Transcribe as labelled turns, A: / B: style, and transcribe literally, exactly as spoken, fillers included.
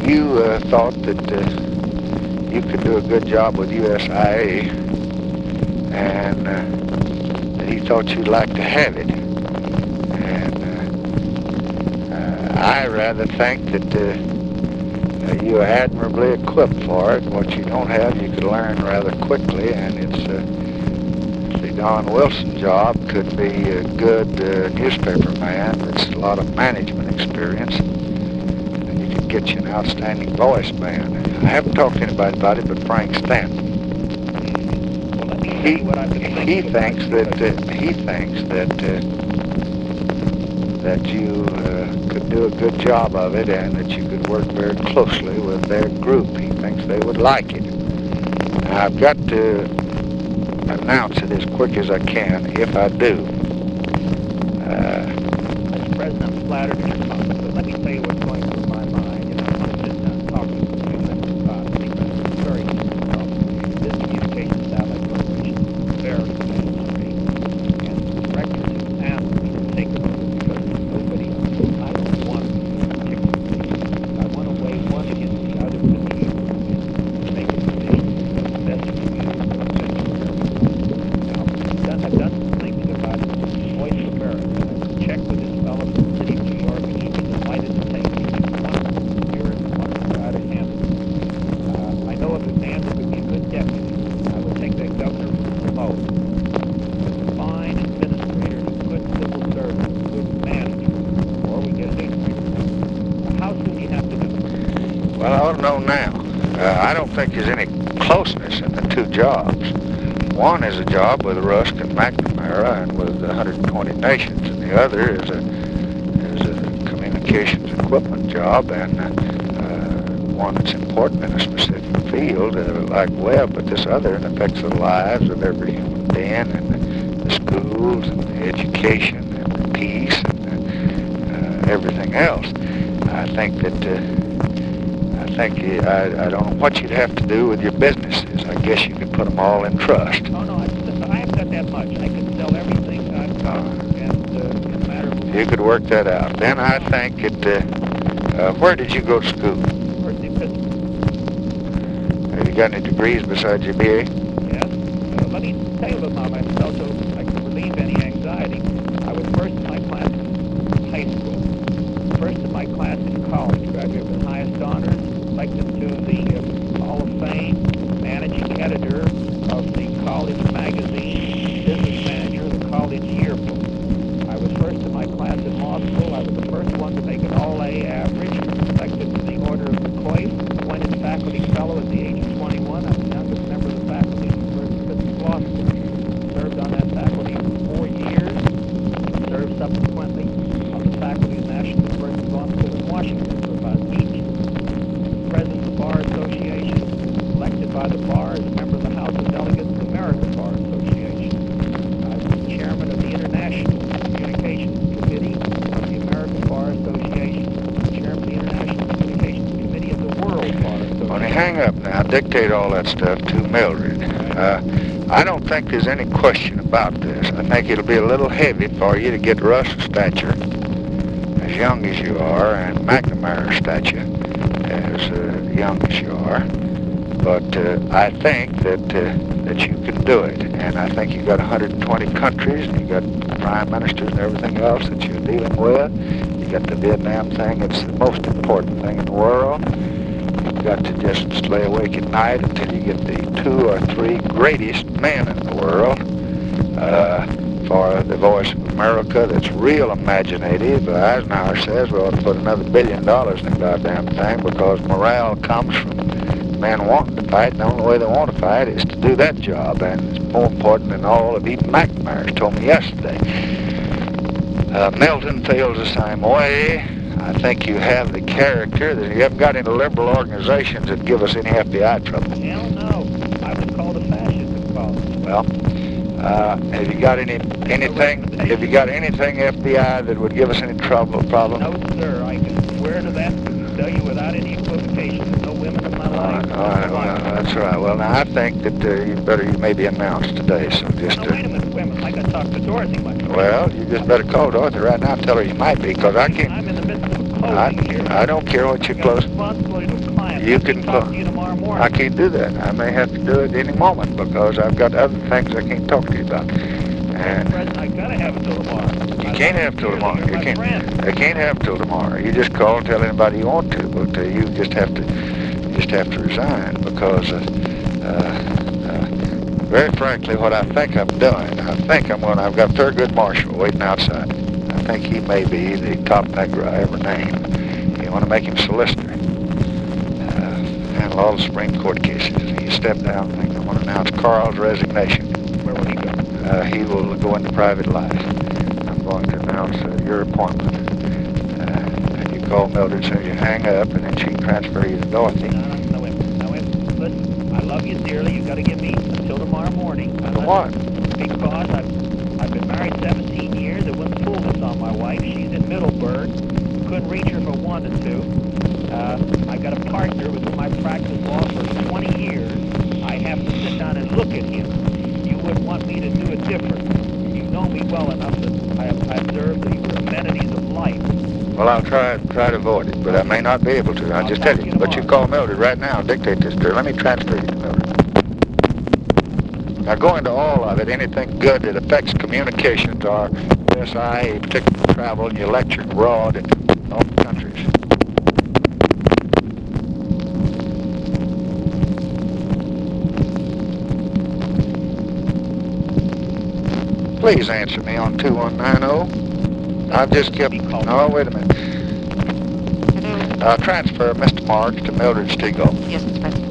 A: you uh, thought that uh, you could do a good job with U S I A, and uh, that he thought you'd like to have it. And uh, uh, I rather think that uh, uh, you're admirably equipped for it. What you don't have, you could learn rather quickly, and it's uh, the Don Wilson job could be a good uh, newspaper man. It's a lot of management experience. Get you an outstanding voice man. I haven't talked to anybody about it but Frank Stanton.
B: Well,
A: he, he thinks that uh, he thinks that uh, that you uh, could do a good job of it and that you could work very closely with their group. He thinks they would like it. Now, I've got to announce it as quick as I can if I do.
B: Uh, Mister President, I'm flattered at your comments, but let me tell you what's going through my mind.
A: Well, I don't know now. Uh, I don't think there's any closeness in the two jobs. One is a job with Rusk and McNamara and with one hundred twenty nations, and the other is a is a communications equipment job, and uh, one that's important in a specific field, uh, like Webb, but this other affects the lives of every human being, and the, the schools, and the education, and the peace, and uh, everything else. I think that. Uh, I think you, I, I don't know what you'd have to do with your businesses. I guess you could put them all in trust.
B: Oh, no, I, I haven't got that much. I could sell everything I've got, uh, and uh, in a matter of...
A: You could work that out. Then I think it, uh, uh, where did you go to school?
B: University of Pittsburgh.
A: Have you got any degrees besides your B A?
B: Yes. Uh, let me tell you about myself so I can relieve any anxiety. I was first in my class in high school, first in my class in college, graduated with highest honors, elected to the uh, Hall of Fame, managing editor of the college magazine, business manager of the college yearbook. I was first in my class in law school. I was the first one to make an all A average, elected to the Order of the Coif, appointed faculty fellow at the age of twenty-one. I'm the youngest member of the faculty at the University of Pittsburgh Law School. Served on that faculty for four years, served subsequently on the faculty of the National University Law School in Washington for about eight years. President of the Bar Association, elected by the bar as a member of the House of Delegates of the American Bar Association. I was the chairman of the International Communications Committee of the American Bar Association, chairman of the International Communications Committee of the World Bar Association.
A: When you hang up now, dictate all that stuff to Mildred. Uh, I don't think there's any question about this. I think it'll be a little heavy for you to get Russ's stature, as young as you are, and McNamara's stature, as uh, young as you are, but uh, I think that uh, that you can do it, and I think you've got one hundred twenty countries, and you've got prime ministers and everything else that you're dealing with. You got the Vietnam thing; it's the most important thing in the world. You've got to just lay awake at night until you get the two or three greatest men in the world. Uh, for the Voice of America that's real imaginative. Eisenhower says we ought to put another billion dollars in the goddamn thing because morale comes from men wanting to fight. The only way they want to fight is to do that job, and it's more important than all of even McNamara's told me yesterday. Uh, Milton feels the same way. I think you have the character that you haven't got any liberal organizations that give us any F B I trouble.
B: Hell no. I was called a fascist in college.
A: Well, Uh, have you got any anything? Have you got anything F B I that would give us any trouble? Problem?
B: No, sir. I can swear to that. And tell you without any equivocation. There's no women in my life.
A: Uh, uh, well, that's right. Well, now I think that uh, you better you maybe announce today. So just.
B: No,
A: Uh,
B: wait a minute, women. I got to talk to Dorothy. My friend.
A: well, you just better call Dorothy right now. And tell her you might be, because I can't.
B: I'm in the midst of
A: I,
B: closing here.
A: I don't care what you're closing.
B: Responsibility to plant.
A: You
B: Let me
A: can
B: talk
A: call.
B: to you tomorrow morning.
A: I can't do that. I may have to do it any moment because I've got other things I can't talk to you about. And
B: President, I gotta have it till tomorrow.
A: you
B: I
A: can't
B: love
A: have till
B: dearly.
A: tomorrow.
B: You're
A: You
B: my
A: can't.
B: friend.
A: I can't have till tomorrow. You just call and tell anybody you want to, but uh, you just have to, you just have to resign because, uh, uh, uh, very frankly, what I think I'm doing, I think I'm going. I've got Thurgood Marshall waiting outside. I think he may be the top Negro I ever named. You want to make him solicitor, uh, handle all the Supreme Court cases. He stepped down. I think I'm going to announce Carl's resignation.
B: Where will he go?
A: Uh, he will go into private life. I'm going to announce uh, your appointment. Uh, and you call Mildred as soon as you hang up, and then she can transfer you to Dorothy.
B: No, no, no, wait, no, wait. Listen, I love you dearly. You got to give me until tomorrow morning.
A: For what?
B: Because I've, I've been married seventeen years. It wouldn't fool this on my wife. She's in Middleburg. Couldn't reach her for one to two. Uh, I got a partner with whom I practiced law for twenty years. I have to sit down and look at him. You wouldn't want me to do it different. You know me well enough that I, I observe the amenities of life.
A: Well, I'll try try to avoid it, but I may not be able to. I'll,
B: I'll
A: just
B: talk
A: tell
B: to
A: you.
B: you
A: But you
B: tomorrow.
A: call Mildred right now and dictate this to her. Let me transfer you to Mildred. Now, go into all of it. Anything good that affects communications or S I A, particular travel, and you lecture abroad in all countries. Please answer me on two one nine zero. I've just kept... No, wait a minute. Uh, transfer Mister Marks to Mildred Stegall.
C: Yes, Mister President.